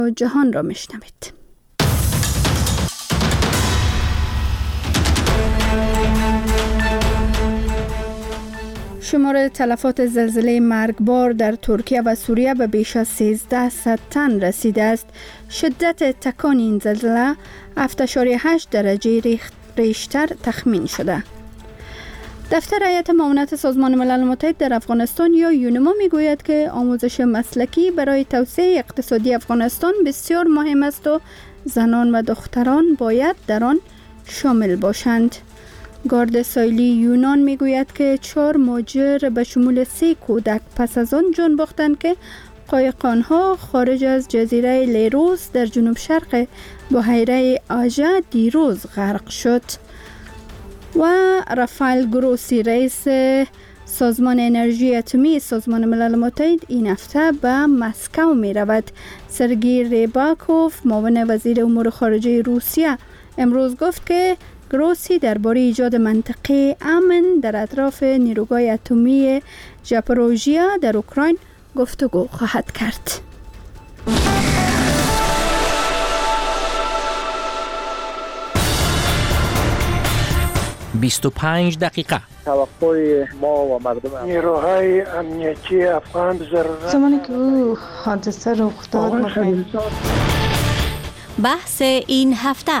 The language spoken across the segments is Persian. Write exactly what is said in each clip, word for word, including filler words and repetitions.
جهان را میشنوید. شمار تلفات زلزله مرگبار در ترکیه و سوریه به بیش از سیزده صد تن رسیده است. شدت تکان این زلزله هفت ممیز هشت درجه ریشتر تخمین شده. دفتر هیئت معاونت سازمان ملل متحد در افغانستان یا یونما میگوید که آموزش مسلکی برای توسعه اقتصادی افغانستان بسیار مهم است و زنان و دختران باید در آن شامل باشند. گارد سایلی یونان میگوید که چهار ماجر به شمول سه کودک پس از آن جان باختند که قایقانها خارج از جزیره لیروس در جنوب شرق بحیره آژه دیروز غرق شد. و رافائل گروسی رئیس سازمان انرژی اتمی سازمان ملل متحد این هفته به مسکو می رود. سرگئی ریباکوف معاون وزیر امور خارجه روسیه امروز گفت که گروسی درباره ایجاد منطقه امن در اطراف نیروگاه اتمی ژاپاروژیا در اوکراین گفتگو خواهد کرد. بیست و پنج دقیقه توقع ما و مردم نیروهای امنیتی افغان ضرورت زمانی که او حادثه رخ داد می‌خواهیم بحث این هفته.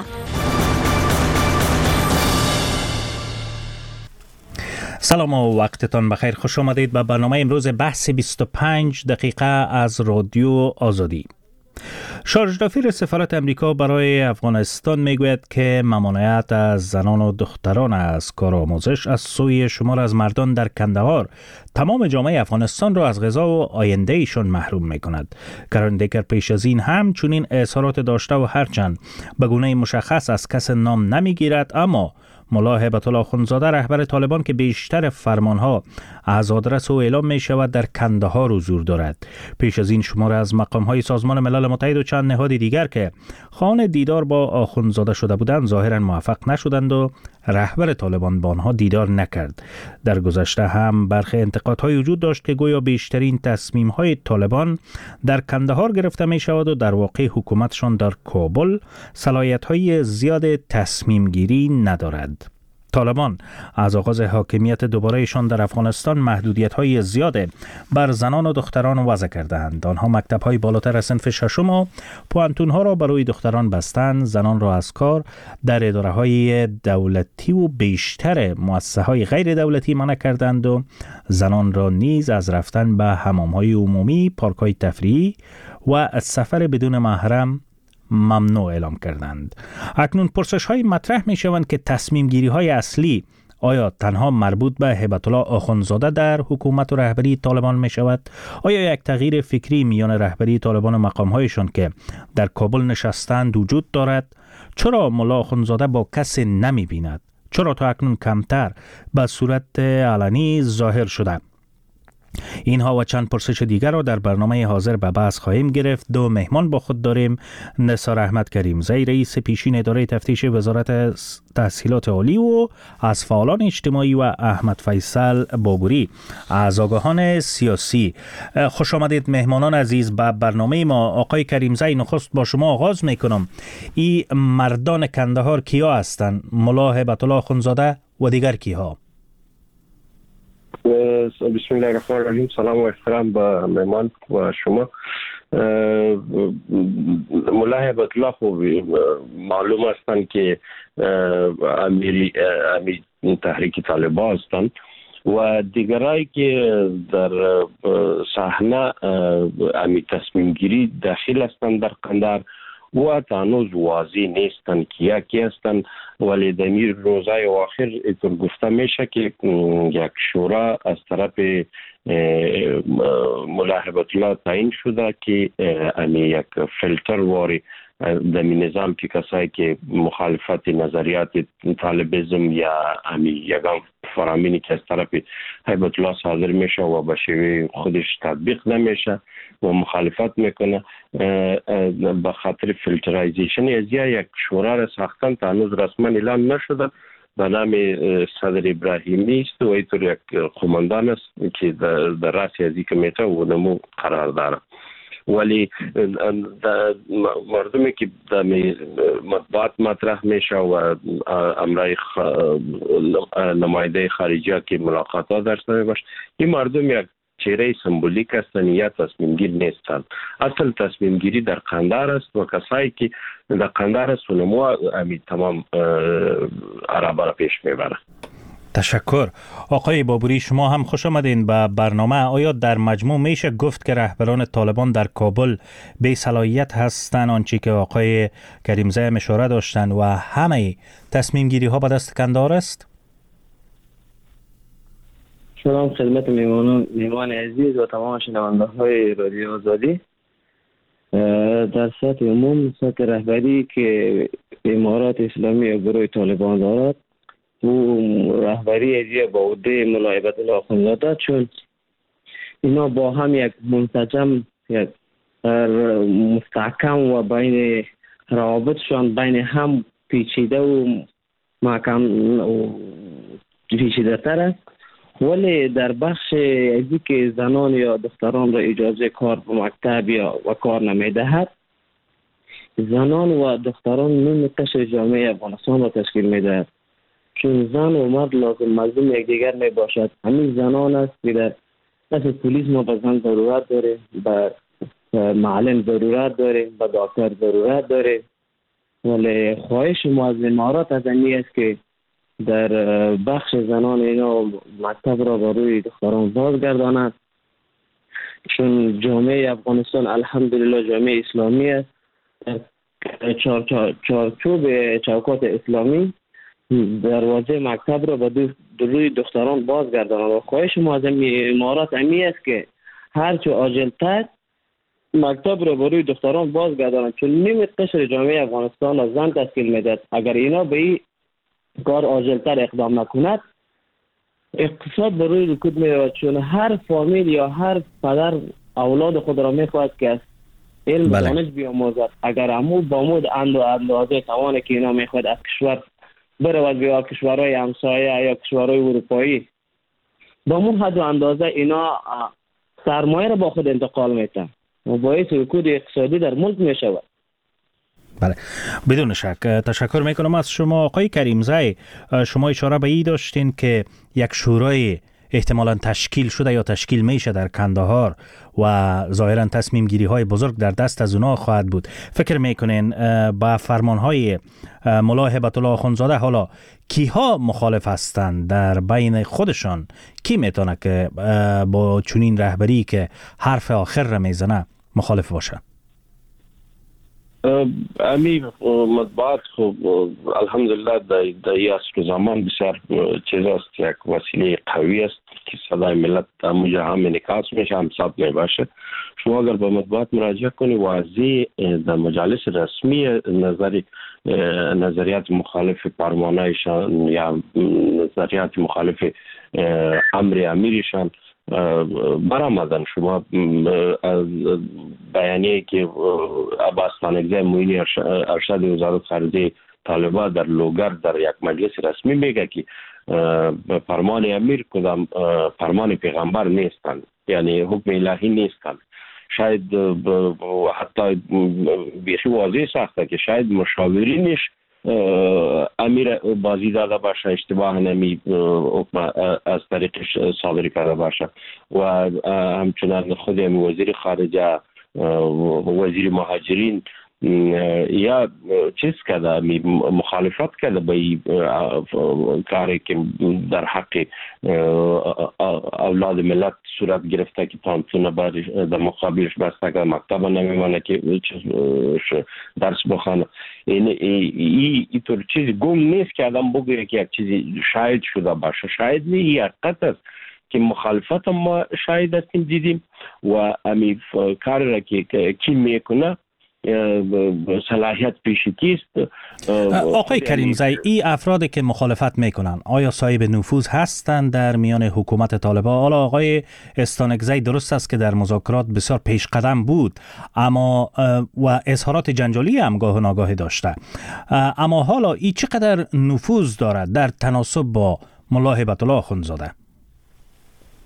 سلام و وقتتان بخیر. خوش آمدید به برنامه امروز بحث بیست و پنج دقیقه از رادیو آزادی. شارژ دافیر سفارت امریکا برای افغانستان میگوید که ممانعت از زنان و دختران از کار آموزش از سوی شمار از مردان در کندهار تمام جامعه افغانستان را از غذا و آینده ایشان محروم می کند. کرن دیگر پیش از این هم چنین اظهارات داشته و هرچند به گونه مشخص از کس نام نمی گیرد، اما ملا هیبت الله اخوندزاده رهبر طالبان که بیشتر فرمانها از آدرس او اعلام می شود در کندهار حضور دارد. پیش از این شمار از مقامهای سازمان ملل متحد و چند نهاد دیگر که خواهان دیدار با اخوندزاده شده بودند ظاهرا موفق نشدند و رهبر طالبان با آنها دیدار نکرد. در گذشته هم برخی انتقادهای وجود داشت که گویا بیشترین تصمیم‌های طالبان در کندهار گرفته می شود و در واقع حکومتشان در کابل صلاحیت‌های زیاد تصمیم گیری ندارد. طالبان از آغاز حاکمیت دوبارهشان در افغانستان محدودیت‌های زیاد بر زنان و دختران وضع کردند. آنها مکتب‌های بالاتر از صنف ششم و پوانتون‌ها را برای دختران بستند، زنان را از کار در اداره‌های دولتی و بیشتر مؤسسه‌های غیر دولتی منع کردند و زنان را نیز از رفتن به حمام‌های عمومی، پارک‌های تفریحی و سفر بدون محرم ممنوع اعلام کردند. اکنون پرسش های مطرح می شوند که تصمیم گیری های اصلی آیا تنها مربوط به هیبت الله اخوندزاده در حکومت و رهبری طالبان می شود؟ آیا یک تغییر فکری میان رهبری طالبان و مقام هایشان که در کابل نشستند وجود دارد؟ چرا ملا اخوندزاده با کسی نمی بیند؟ چرا تا اکنون کمتر به صورت علنی ظاهر شده؟ اینها و چند پرسش دیگر را در برنامه حاضر به بحث خواهیم گرفت. دو مهمان با خود داریم. نثار احمد کریمزی رئیس پیشین اداره تفتیش وزارت تحصیلات عالی و از فعالان اجتماعی و احمد فیصل بابوری از آگاهان سیاسی. خوش آمدید مهمانان عزیز به برنامه ما. آقای کریمزی، نخست با شما آغاز میکنم. این مردان کندهار کیا هستند؟ ملا هیبت الله اخوندزاده و دیگر کیها؟ بسم الله الرحمن الرحیم. سلام و احترام به مهمان و شما. ملا هیبت الله خوب معلوم هستند که امیر امیر تحریک طالبان هستند و دیگرایی که در صحنه امیر تصمیم گیری داخل هستند در کندهار و هنوز واضح نیستند که یکی هستند، ولی در میر روزهای آخر اینطور گفته میشه که یک شورا از طرف ملا هیبت الله تعیین شده که امی یک فیلتر واری در نظام که کسایی که مخالفت نظریات طالبیزم یا امی یگان فرامینی که از طرف هیبت الله صادر میشه و به شیوه خودش تطبیق نمیشه و مخالفت میکنه، به خاطر فیلترایزیشن از یک شورا را ساختن تا هنوز رسما اعلام نشده به نام صدر ابراهیمی است و اینطور یک قماندان است که در رأس از این کمیته و نمو قرار داره ولی مردمی که در مطبوعات مطرح میشه و امرای نماینده خارجی که ملاقات ها در سر باشه، این مردم یک چهره سمبولیک هستند یا تصمیم گیر نیستند. اصل تصمیم گیری در قندهار است و کسایی که در قندهار است و نمو همین تمام عربا را پیش میبره. تشکر. آقای بابوری، شما هم خوش آمدین به برنامه. آیا در مجموع میشه گفت که رهبران طالبان در کابل بی صلاحیت هستند آنچه که آقای کریمزی هم اشاره داشتن و همه تصمیم گیری ها به دست قندهار است؟ سلام خدمت میمانان میمان عزیز و تمام شنونده های رادیو آزادی. در سطح عموم سطح رهبری که امارات اسلامی و گروه طالبان دارد و رهبری اجیه با عهده ملا هیبت الله آخوندزاده، چون اینا با هم یک منسجم یک مستحکم و بین روابطشان بین هم پیچیده و محکم و پیچیده تر است. ولی در بخش ازی که زنان یا دختران را اجازه کار به مکتب یا و کار نمیدهد، زنان و دختران نیم قشر جامعه افغانستان را تشکیل میدهد، چون زن و مرد لازم ملزوم یکدیگر می باشد. همین زنان است که در دست پلیس ما به زن ضرورت داره، به معلم ضرورت داره، به دکتر ضرورت داره. ولی خواهش ما از امارات از این است که در بخش زنان اینا مکتب را به روی دختران بازگرداند، چون جامعه افغانستان الحمدلله جامعه اسلامی است. چارچوب چوکات اسلامی دروازه مکتب را به روی دختران بازگرداند و خواهش ما از امارات امی است که هرچه عاجل‌تر مکتب را به روی دختران بازگرداند، چون نیم قشر جامعه افغانستان را زن تشکیل میدهد. اگر اینا به این کار عاجل‌تر اقدام نکند، اقتصاد به روی رکود میرود، چون هر فامیل یا هر پدر اولاد خود را میخواهد که از علم و دانش بیاموزد. اگر امو با مود اندازه توانه که اینا میخواهد از کشور برود به کشورهای همسایه یا کشورهای اروپایی، با مون حد و اندازه اینا سرمایه را با خود انتقال میتن و باعث رکود اقتصادی در ملک میشود. بله، بدون شک. تشکر میکنم از شما. آقای کریمزی، شما اشاره به این داشتین که یک شورای احتمالاً تشکیل شده یا تشکیل میشه در کندهار و ظاهراً تصمیم گیری های بزرگ در دست از اونا خواهد بود. فکر میکنین با فرمان های ملا هیبت الله آخوندزاده حالا کیها مخالف هستند در بین خودشان؟ کی میتونه که با چنین رهبری که حرف آخر را میزنه مخالف باشه؟ امی مطبوعات خب الحمدلله در این عصر زمان بسیار چیز است، یک وسیله قوی است که صدای ملت در هم انعکاس میشه، هم ثبت میباشه. شما اگر به مطبوعات مراجعه کنی واضح در مجالس رسمی نظری نظریات مخالف فرمانایشان یا نظریات مخالف امر امیرشان برآمدن. شما بیانیه که عباس خانکزی معین ارشد وزارت خارجه طالبان در لوگر در یک مجلس رسمی میگه که فرمان امیر کدام فرمان پیغمبر نیستند، یعنی حکم الهی نیستند. شاید حتی بیخی واضح ساخته که شاید مشاورینش امیر بازی داده باشه، اشتباه نمی از طریقش صادری کرده باشه و همچنان خود وزیر خارجه وزیر مهاجرین یا چیز کرده، مخالفت کرده به این کاری که در حق اولاد ملت صورت گرفته که پانتون در مقابلش بسته که مکتب نمیمانه که درس بخوانه. این طور چیزی گم نیست که آدم بگه که یک چیزی شاید شده باشه. شاید نه، این حقیقت است که مخالفت ما شاید هستیم دیدیم و امی کار را که کی میکنه صلاحیت پیشی کیست. آقای کریمزی، این افرادی که مخالفت میکنن آیا صاحب نفوذ هستند در میان حکومت طالبان؟ حالا آقای استانکزی درست است که در مذاکرات بسیار پیش قدم بود اما و اظهارات جنجالی هم گاه و ناگاه داشته، اما حالا این چقدر نفوذ دارد در تناسب با ملا هیبت الله آخوندزاده؟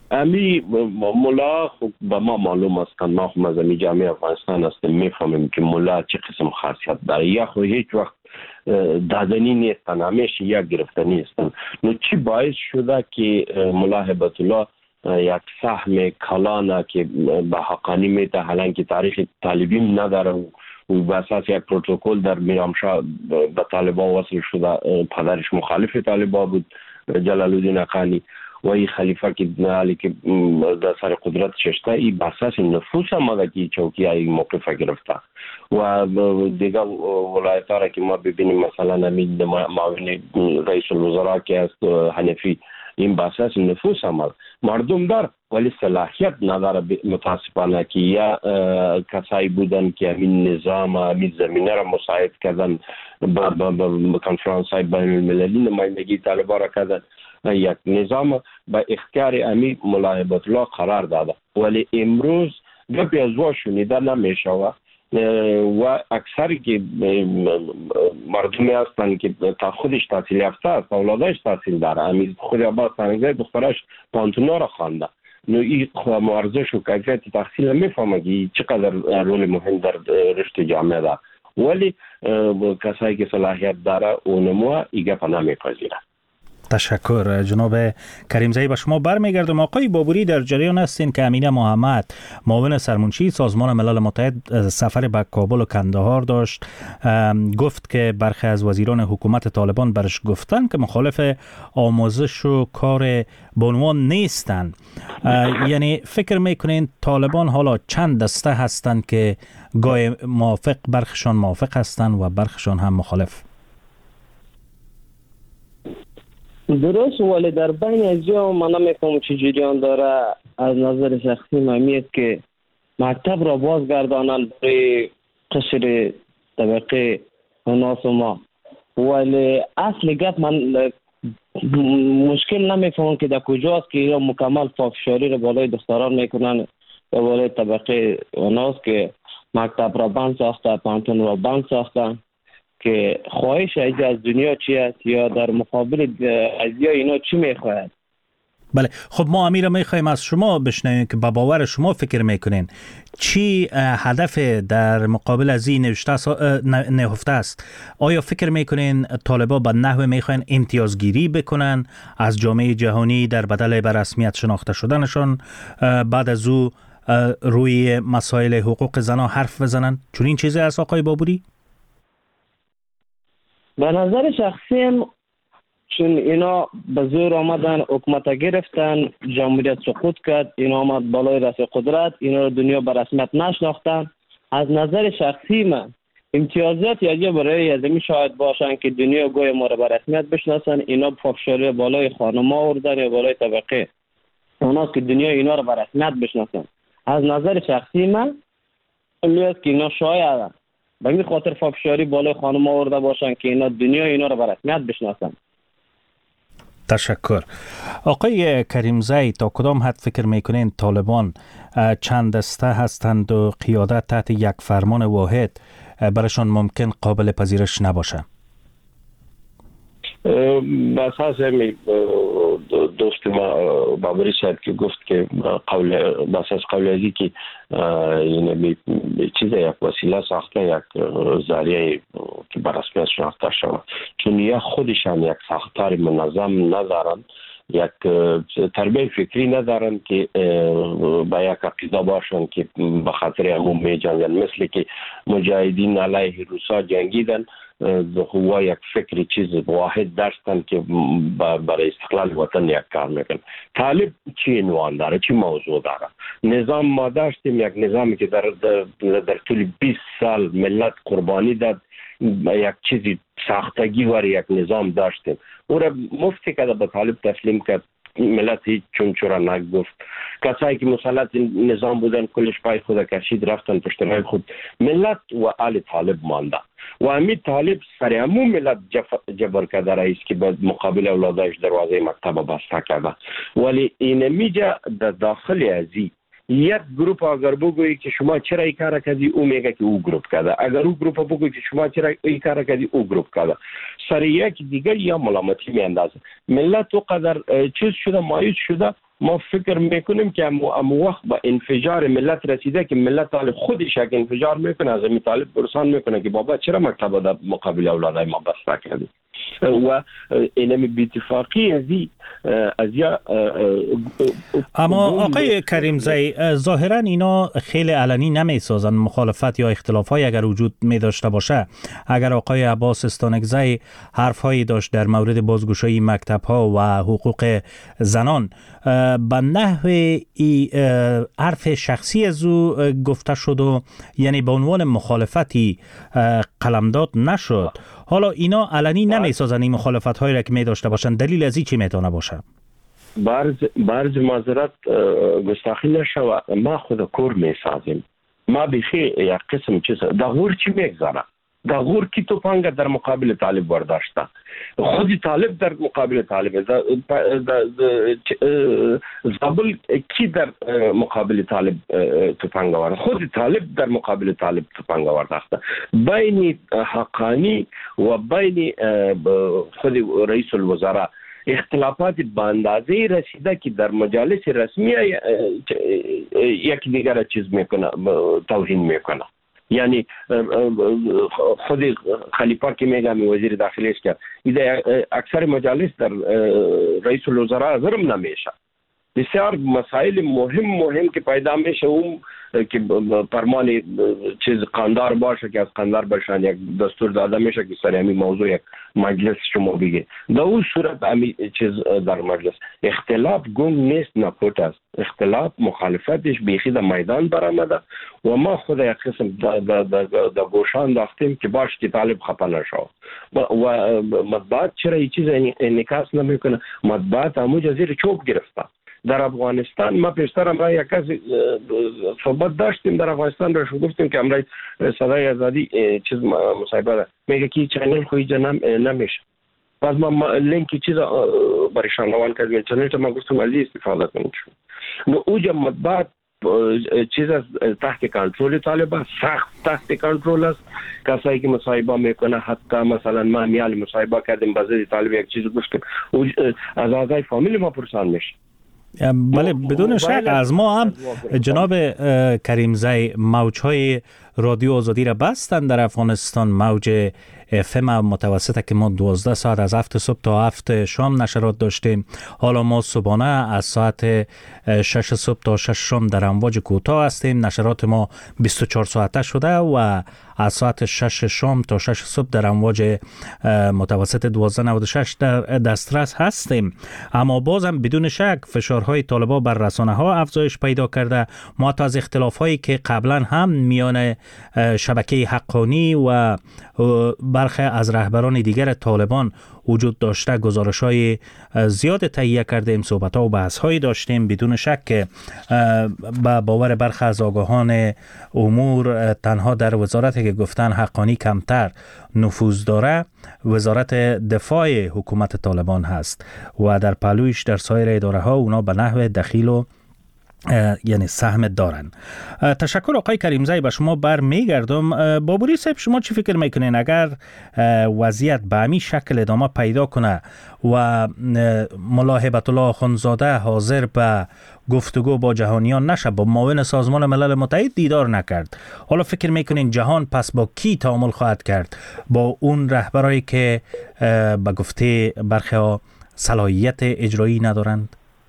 امی ملا خب به ما معلوم است که ما خب از امی جامعه افغانستان هستیم، میفهمیم که ملا چه قسم خاصیت داره. یا خو هیچ وقت دادنی نیستن، همیشه یا گرفتنی هستن. نو چی باعث شده که ملا هیبت الله یک سهم کلانه که به حقانی میته، حالا که تاریخ طالبین نداره و به اساس یک پروتکل در میرامشاه به طالبان وصل شده، پدرش مخالف طالبان بود جلال الدین حقانی و این خلیفه که حالی که در سر قدرت ششته، این به اساس نفوس هم که چوکی های موقف گرفته و دیگه ولایت ها را که ما ببینیم مثلا امید معاون رئیس الوزراء که است حنفی، این به اساس نفوس عمل مردم دار ولی صلاحیت نداره متاسفانه که یا کسایی بودن که همین نظام همین زمینه را مساعد کردن با کنفرانس های بین المللی نمایندگی طالبان را کردن، یک نظام با اختیار امی ملا هیبت الله قرار داده ولی امروز گپی از وا شنیده نمیشوه و اکثری که مردمی هستن که تا خودش تحصیل یافته است، اولادش تحصیل داره، همین خود عباس تنگزی دخترش پانتونا را خوانده، نو این ارزش و کیفیت تحصیل میفهمه که چقدر رول مهم در رشد جامعه داره، ولی کسایی که صلاحیت داره اونمو ایگه پناه میپذیره. تشکر جناب کریمزایی. به شما برمیگردم. آقای بابوری، در جریان هستین که امینه محمد معاون سرمنشی سازمان ملل متحد سفر به کابل و کندهار داشت، گفت که برخی از وزیران حکومت طالبان برش گفتن که مخالف آموزش و کار بانوان نیستن. یعنی فکر میکنین طالبان حالا چند دسته هستن که گاهی موافق، برخشان موافق هستن و برخشان هم مخالف؟ درست، ولی در بین از جا من نمیفهم چه جریان داره. از نظر شخصی ممیت که مکتب را بازگردانند برای قشر طبقه ناس ما، ولی اصل گپ من مشکل نمیفهم که در کجاست که اینا مکمل پافشاری را بالای دختران میکنن و بالای طبقه ناس که مکتب را بند ساخته، پانتون را بند ساخته، که خواهش از دنیا چی است یا در مقابل از اینا چی میخواهد. بله، خب ما امیر میخوایم از شما بشنویم که با باور شما فکر میکنین چی هدف در مقابل از این نهفته است؟ آیا فکر میکنین طالبان به نحو میخواین امتیازگیری بکنن از جامعه جهانی در بدل به رسمیت شناخته شدنشان، بعد از او روی مسائل حقوق زنان حرف بزنن؟ چون این چیزی است آقای بابوری؟ به نظر شخصیم چون اینا به زور آمدن حکومت گرفتن، جمهوریت سقوط کرد، اینا آمد بالای رأس قدرت، اینا رو دنیا به رسمیت نشناختن. از نظر شخصی من امتیازات یا برای ازمی شاید باشن که دنیا گوی ما رو به رسمیت بشناسن، اینا پافشاری بالای خانما آوردن یا بالای طبقه اوناست که دنیا اینا رو به رسمیت بشناسن. از نظر شخصی من امیت که اینا شاید به این خاطر فافشاری بالای خانم آورده باشن که اینا دنیا اینا رو به رسمیت بشناسن. تشکر. آقای کریمزایی، تا کدام حد فکر میکنین طالبان چند دسته هستند و قیادت تحت یک فرمان واحد برشان ممکن قابل پذیرش نباشه؟ به اساس دوست ما بابری صاحب که گفت که قول به اساس قول ازی که یعنی چیز یک وسیله ساخته، یک ذریعه که بر رسمیت شناخته شود، چون یا خودشان یک ساختار منظم ندارن، یک تربیت فکری ندارن که با یک عقیده باشن که به خاطر عموم می جنگن، مثل که مجاهدین علیه روسا جنگیدن و یک فکر چیز واحد داشتن که برای استقلال وطن یک کار میکن. طالب چی عنوان داره، چی موضوع داره؟ نظام ما داشتیم، یک نظامی که در در, در طول بیست سال ملت قربانی داد، یک چیزی ساختگی وار یک نظام داشتیم، او را مفتی که به طالب تسلیم کرد، ملت هیچ چون چرا نگفت. کسایی که مسلط نظام بودن کلش پای خود کشید رفتن پشت راه خود، ملت و آل طالب مانده و همین طالب سر عموم ملت جبر کرده رئیس که به مقابل اولادش دروازه مکتب بسته کرده. ولی این میجا در داخل ازی یک گروپ اگر بگویی که شما چرا این کار کردی، او میگه که او گروپ کرده. اگر او گروپ بگویی که شما چرا این کار کردی، او گروپ کرده. سر یک دیگر یا ملامتی میاندازه. ملت تو قدر چیز شده، مایوس شده ما فکر میکنیم که ام وقت با انفجار ملت رسیده که ملت حال خودش یک انفجار میکنه، از این طالب پرسان میکنه که بابا چرا مکتب در مقابل اولادای ما بسته کردی و اینمی بی‌اتفاقی ازی از یا. اما آقای کریمزی ظاهرا اینا خیلی علنی نمیسازن مخالفت یا اختلاف های اگر وجود می داشته باشه. اگر آقای عباس استانکزی حرف هایی داشت در مورد بازگشایی مکتب ها و حقوق زنان، به نحو حرف شخصی از او گفته شد و یعنی به عنوان مخالفتی قلمداد نشد. حالا اینا علنی نمیسازن این مخالفت هایی را که می داشته باشن، دلیل از این چی میتونه باشه؟ برز برز معذرت گستاخی نشوه، ما خود کور میسازیم. ما بیخی یک قسم چیز دا غور چی میگذاره، دا غور کی توفنگ در مقابل طالب برداشته، خودی طالب در مقابل طالب، زابل کی در مقابل طالب توفنگ آورد، خودی طالب در مقابل طالب توفنگ آورده. بین حقانی و بین خودی رئیس الوزراء اختلافات به اندازه رسیده که در مجالس رسمی یکی دیگر چیز میکنه، توهین میکنه. یعنی خود خلیفه که میگم وزیر داخلی است که اکثر مجالس در رئیس الوزراء ضرب نمیشه. بسیار مسائل مهم مهم که پیدا میشه اون که فرمان چیز قاندار باشه که از قاندار باشن یک دستور داده میشه که سر همین موضوع یک مجلس شما بگه. در اون صورت همین چیز در مجلس اختلاف گنگ نیست، نپوت است. اختلاف مخالفتش بیخی در میدان برآمده و ما خود یک قسم در گوشان داختیم که باش که طالب خفه نشو و مطبوعات چرا این چیز انعکاس نمیکنه. مطبوعات همونجا زیر چوب گرفته. در افغانستان ما پیشترم را یک کسی صحبت داشتیم در افغانستان را شو گفتیم که امرای صدای آزادی چیز مصاحبه ده میگه که چنل خوی جنم نمیشه. بعد ما لینکی چیز برای شنوان کردیم چنل تا ما گفتم از استفاده کنیم. نو اوجا مطبوعات چیز از تحت کنترل طالب سخت تحت کنترل است. کسایی که مصاحبه میکنه حتی مثلا ما میال مصاحبه کردیم بازی طالب یک چیز گوش کنیم از اعضای فامیل ما پرسان میشه. بله بدون شک از ما هم جناب کریمزی موجهای رادیو آزادی را بستن در افغانستان. موج اف ام متوسطه که ما دوازده ساعت از هفت صبح تا هفت شام نشرات داشتیم. حالا ما صبحانه از ساعت شش صبح تا شش شام در امواج کوتاه هستیم. نشرات ما بیست و چهار ساعته شده و از ساعت شش شام تا شش صبح در امواج متوسط دوازده نود و شش در دسترس هستیم. اما بازم بدون شک فشارهای طالبان بر رسانه ها افزایش پیدا کرده. ما تا از اختلاف هایی که قبلا هم میان شبکه حقانی و برخی از رهبران دیگر طالبان وجود داشته گزارش های زیاد تهیه کردیم، صحبت ها و بحث هایی داشتیم. بدون شک که با باور برخی از آگاهان امور تنها در وزارتی که گفتن حقانی کمتر نفوذ داره وزارت دفاع حکومت طالبان هست و در پهلویش در سایر اداره ها اونا به نحو دخیل و یعنی سهم دارن. تشکر آقای کریمزی، به شما بر میگردم. بابوری صاحب شما چی فکر میکنین اگر وضعیت به همین شکل ادامه پیدا کنه و ملا هیبت الله اخوندزاده حاضر به گفتگو با جهانیان نشه، با معاون سازمان ملل متحد دیدار نکرد، حالا فکر میکنین جهان پس با کی تعامل خواهد کرد؟ با اون رهبرایی که به گفته برخی ها صلاحیت اجرایی ندارند؟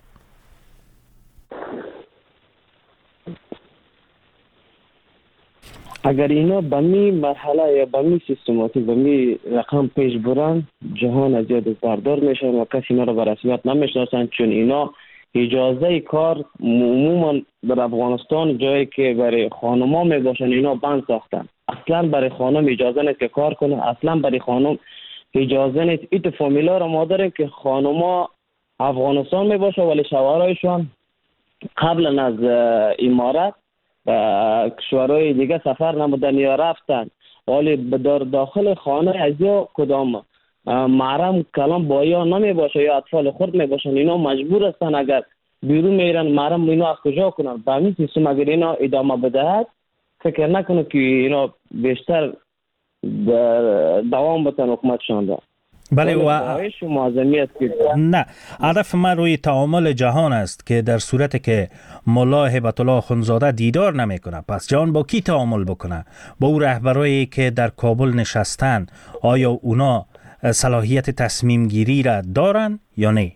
اگر اینا به می مرحله یا به می سیستماتیک به می رقم پیش برن جهان از یاد بردار میشن و کسی اینا رو به رسمیت نمیشناسن، چون اینا اجازه کار عموما در افغانستان جایی که برای خانما می باشن اینا بند ساختن. اصلا برای خانم اجازه نیست که کار کنه، اصلا برای خانم اجازه نیست. ایت فامیلا رو ما داریم که خانما افغانستان می باشه ولی شوهرایشان قبل از امارت کشورهای دیگه سفر نمودن یا رفتن، ولی در داخل خانه از یا کدام محرم کلام با یا نمی باشه یا اطفال خورد می باشن، اینا مجبور هستن اگر بیرون میرن محرم اینا از کجا کنن. به همین سیستم اگر اینا ادامه بدهد فکر نکنه که اینا بیشتر دوام بتن حکومتشان را. بله و خواهش و معظمیت که نه، هدف من روی تعامل جهان است که در صورتی که ملا هیبت الله آخوندزاده دیدار نمیکنه، پس جهان با کی تعامل بکنه؟ با او رهبرایی که در کابل نشستن، آیا اونا صلاحیت تصمیم گیری را دارن یا نه؟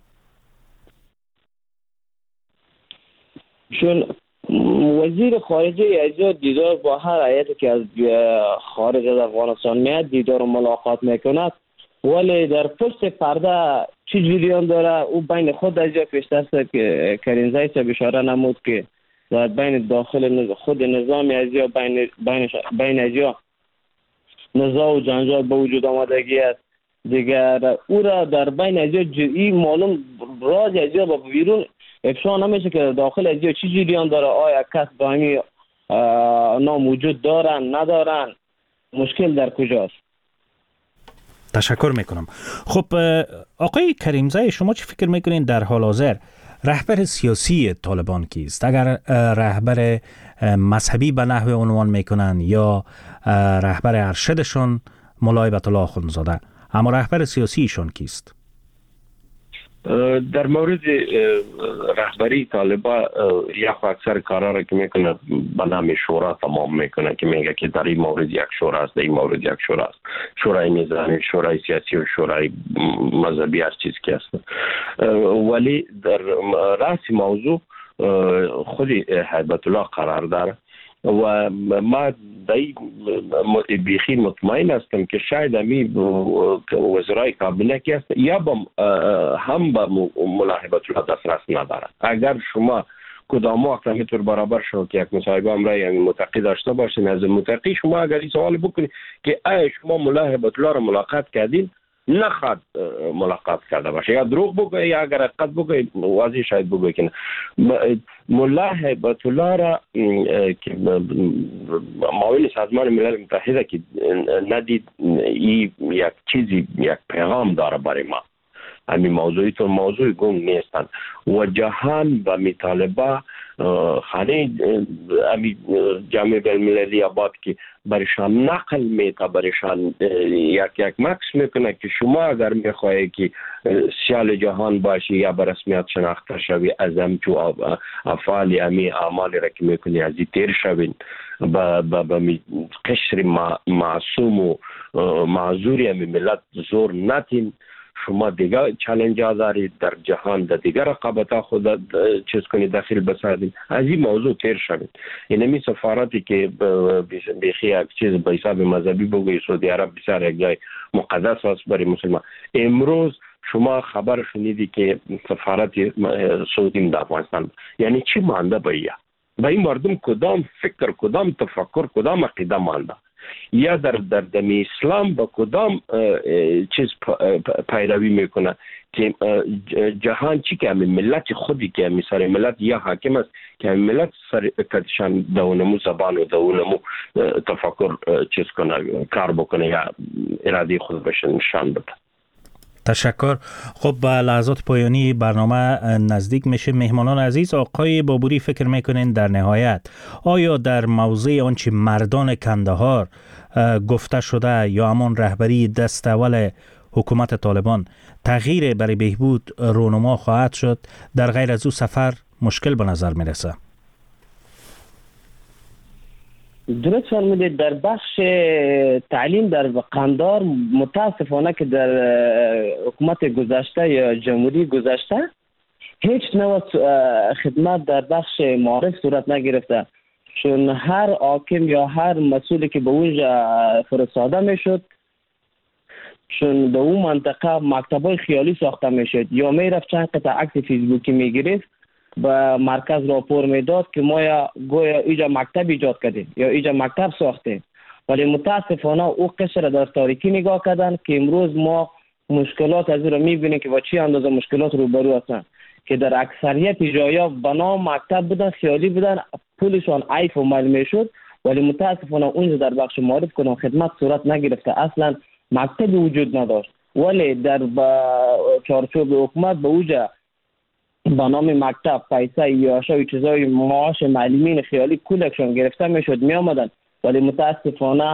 چون وزیر خارجه ایجاد دیدار با هر هیئتی که از خارج از افغانستان میاد دیدار و ملاقات میکند، ولی در پشت پرده چی جریان داره او بین خود از جا پیشتر که کرینزای صاحب اشاره نمود که در بین داخل خود نظام از جا بین بین بین از جا نزاع و جنجال به وجود آمدگی است. دیگر او را در بین از جا جایی معلوم راز از جا به بیرون افشا نمیشه که داخل از جا چی جریان داره، آیا کس دائمی نام وجود دارن ندارن، مشکل در کجاست؟ تشکر میکنم. خب آقای کریمزای، شما چی فکر میکنین در حال حاضر رهبر سیاسی طالبان کیست؟ اگر رهبر مذهبی به نحو عنوان میکنن یا رهبر ارشدشون ملا هیبت الله آخوندزاده، اما رهبر سیاسیشون کیست؟ در مورد رهبری طالبان یک اکثر کارا را که میکنه به نام شورا تمام میکنه که میگه که در این مورد یک شورا است، در این مورد یک شورا است، شورای نظامی، شورای سیاسی و شورای مذهبی هر چیز که است. ولی در راس موضوع خود هیبت الله قرار داره و ما دای بیخی مطمئن هستم که شاید امی وزرای کابینه که است یا با هم با ملا هیبت الله دسترس نداره. اگر شما کدام وقت همینطور برابر شد که یک مصاحبه هم را یعنی متقی داشته باشین، از متقی شما اگر این سوال بکنید که آیا شما ملا هیبت الله را ملاقات کردین، نخواد ملاقات کرده باشه، یا دروغ بگه یا اگر حقیقت بگه واضح شاید بگه که ملا هیبت الله را که معاون سازمان ملل متحده که ندید این یک چیزی یک پیغام داره برای ما، همین موضوعی تو موضوع گنگ نیستن و جهان به میطالبه خانه امی جامعه بین‌المللی آباد که برشان نقل میتا، برشان یک یک مکس میکنه که شما اگر میخواهی که سیال جهان باشی یا به رسمیت شناخته شوی از همچو افعال امی اعمال را که میکنی از این تیر شوین به قشر معصوم و معذوری امی ملت زور نتین، شما دیگر چالنج ها دارید در جهان، در دیگر رقابت ها خود چیز کنید داخل بسازید، از این موضوع تیر شوید. این همی سفارتی که بیخی یک چیز به حساب مذهبی بگوی سعودی عرب بسیار یک جای مقدس است برای مسلمان. امروز شما خبر شنیدی که سفارت سعودی در افغانستان، یعنی چی مانده به یا به این مردم کدام فکر، کدام تفکر، کدام عقیده مانده، یا در در دم اسلام با کدام چیز پیروی میکنه که جهان چی که همین ملت خودی که همین سر ملت یا حاکم است که همین ملت سر کتشان دونمو زبان و دونمو تفکر چیز کنه، کار بکنه یا اراده خود بشه نشان بده. تشکر. خب به لحظات پایانی برنامه نزدیک میشه. مهمانان عزیز، آقای بابوری فکر میکنین در نهایت آیا در موضوع آنچه مردان کندهار گفته شده یا همان رهبری دست اول حکومت طالبان تغییر برای بهبود رونما خواهد شد؟ در غیر از او سفر مشکل به نظر میرسه. درست فرمودید. در بخش تعلیم در قندهار متاسفانه که در حکومت گذشته یا جمهوری گذشته هیچ نوع خدمت در بخش معارف صورت نگرفته، چون هر حاکم یا هر مسئولی که به اونجا فرستاده میشد، چون به اون منطقه مکتبای خیالی ساخته میشد یا میرفت چند قطعه عکس فیسبوکی میگرفت به مرکز راپور میداد که ما یا گویا ایجا مکتب ایجاد کردیم یا ایجا مکتب ساختیم، ولی متاسفانه او قشر در تاریکی نگاه کردن که امروز ما مشکلات از او را میبینیم که با چی اندازه مشکلات روبرو هستن که در اکثریت جایا بنا مکتب بودن، خیالی بودن، پولشان عیف و مل میشد، ولی متاسفانه اونجا در بخش معارف کنن خدمت صورت نگرفته، اصلا مکتب وجود نداشت، ولی در چارچوب حکومت به اوجا با نام مکتب پیسه یا شوی چیزای معاش معلمین خیالی کلکشون گرفته میشد می آمدن، ولی متاسفانه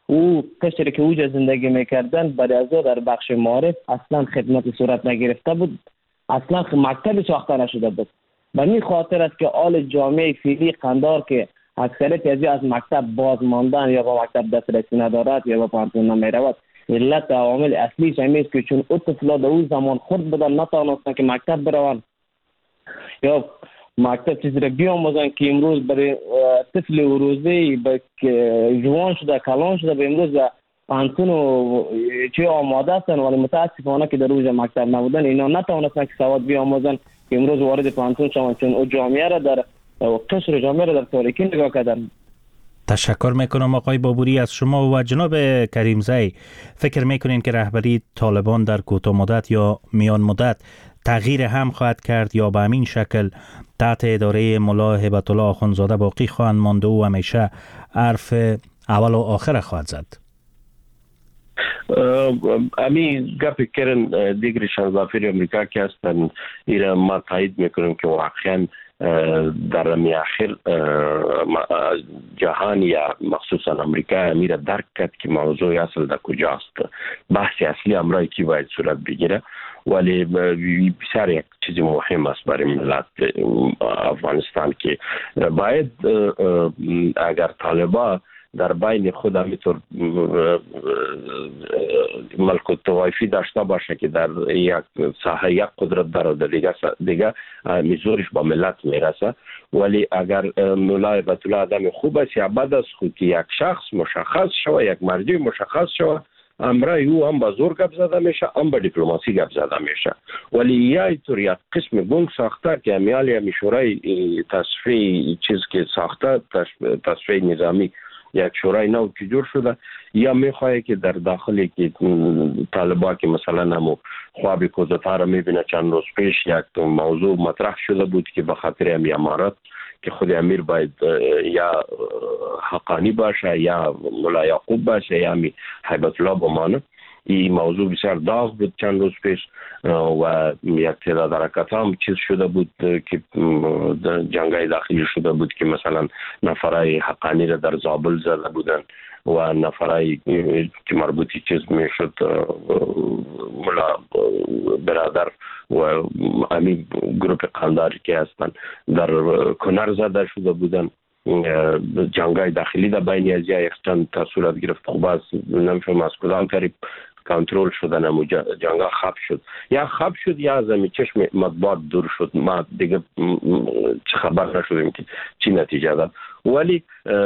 او قشری که اوجا زندگی میکردن برای از در بخش معارف اصلا خدمت صورت نگرفته بود، اصلا مکتب ساخته نشده بود. به این خاطر است که آل جامعه فعلی قندار که اکثریت از از مکتب باز ماندن یا با مکتب دسترسی ندارد یا با پانتون نمیرود، علت عامل اصلیش همین است که چون او طفلا در اون زمان خرد بودن نتوانستن که مکتب بروند یا مکتب چیزی را بیاموزن که امروز برای طفل روزی جوان شده کلان شده به امروز پانتون و چه آماده هستن، ولی متاسفانه که در روز مکتب نبودن اینا نتوانستن که سواد بیاموزن که امروز وارد پانتون شوند، چون او جامعه را در قشر جامعه را در تاریکی نگاه کردن. تشکر میکنم آقای بابوری از شما. و جناب کریمزی، فکر میکنین که رهبری طالبان در کوتاه مدت یا میان مدت تغییر هم خواهد کرد یا به همین شکل تحت اداره ملا هبت الله آخوندزاده باقی خواهند مانده و همیشه حرف اول و آخر خواهد زد؟ امی گپ کرن دیگر شنزافیر امریکا که هستن ایره ما تایید میکنم که واقعا در امی آخر جهان یا مخصوصا امریکا امیر درک کرد که موضوع اصل در کجاست. بحث اصلی امرایی که باید صورت بگیره، ولی بسیار یک چیزی مهم است برای ملت افغانستان که باید اگر طالبان در بین خود همیطور ملک الطوایفی داشته باشه که در یک ساحه یک قدرت داره، در دیگه دیگه میزورش با ملت میرسه، ولی اگر مولای هبت الله آدم خوب است یا بد است خود که یک شخص مشخص شوه، یک مرجع مشخص شوه، امرای او هم با زور گپ زده میشه هم با دیپلماسی گپ زده میشه. ولی یا اینطور یک قسم گنگ ساخته که امیالی همی شورای تصفیه چیز که ساخته تصفیه نظامی یک شورای نو که جور شده، یا میخواه که در داخلی که طالبا که مثلا همو خواب کوزتا را میبینه چند روز پیش یک موضوع مطرح شده بود که به خاطر همی امارت که خود امیر باید یا حقانی باشه یا ملا یعقوب باشه یا همی هبت الله بمانه. این موضوع بسیار داغ بود چند روز پیش و یک تعداد حرکت هم چیز شده بود که جنگای داخلی شده بود که مثلا نفرای حقانی را در زابل زده بودن و نفرای که مربوطی چیز می شد ملا برادر و امی گروپ قنداری که هستن در کنر زده شده بودن. جنگای داخلی در بین از یک چند تصورت گرفت، خوب است نمیفهم از کدام قریب کنترل شدن امو جنگا خب شد یا خب شد یا از امی چشم مطبوعات دور شد. ما دیگه چه خبر نشدیم که چی نتیجه داد، ولی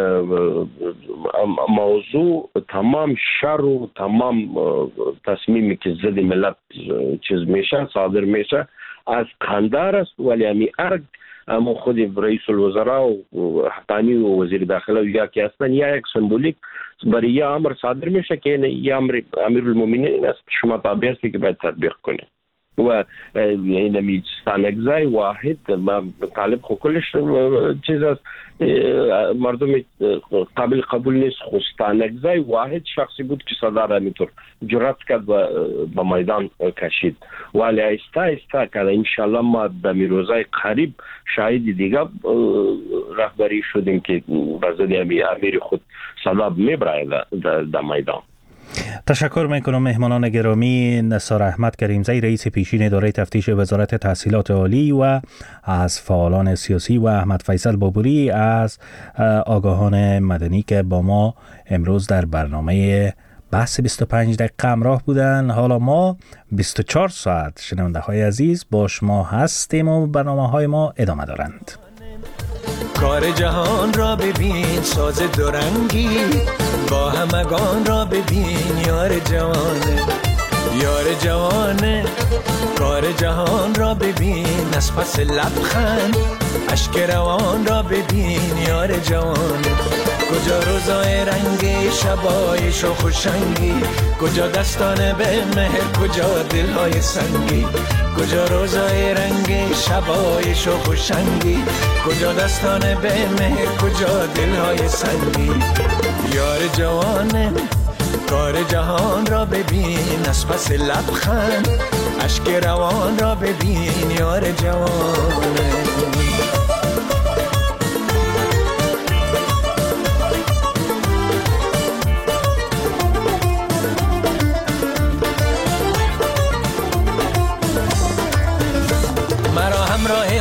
موضوع تمام شر و تمام تصمیمی که زد ملت چیز میشه صادر میشه از قندار است، ولی امی ارگ اما خود رئیس الوزراء و حقانی و وزیر داخله و یا که هستن یا یک سمبولیک برای یا امر صادر میشه که یا امر امیر المومنین است شما تابع هستی که باید تطبیق کنه. و این می ستانگزای واحد ما طالب خو کلش چیز است مردم قابل قبول نیست، خو ستانگزای واحد شخصی بود که صدر همینطور جرأت کرد و به میدان کشید. ولی ایستا ایستا که انشالله ما در روزهای قریب شاید دیگه رهبری شدیم که بزد امیر خود صدا میبره در میدان. تشکر میکنم مهمانان گرامی. نثار احمد کریمزی رئیس پیشین اداره تفتیش وزارت تحصیلات عالی و از فعالان سیاسی و احمد فیصل بابوری از آگاهان مدنی که با ما امروز در برنامه بحث بیست و پنج دقیقه همراه بودن. حالا ما بیست و چهار ساعت شنونده های عزیز با شما هستیم و برنامه های ما ادامه دارند. کار جهان را ببین ساز دورنگی، با همگان را ببین یار جوانه، یار جوانه. کار جهان را ببین از پس لبخند، اشک روان را ببین یار جوانه. کجا روزای رنگی شبای شوخ و شنگی، کجا دستان به مهر کجا دلهای سنگی. کجا روزای رنگی شبای شوخ و شنگی، کجا دستان به مهر کجا دلهای سنگی. یار جوانه کار جهان را ببین از پس لبخند، اشک روان را ببین یار جوانه.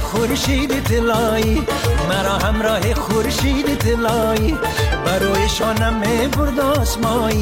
خورشید طلایی، مرا همراه خورشید طلایی، برای شانم برد آسمایی.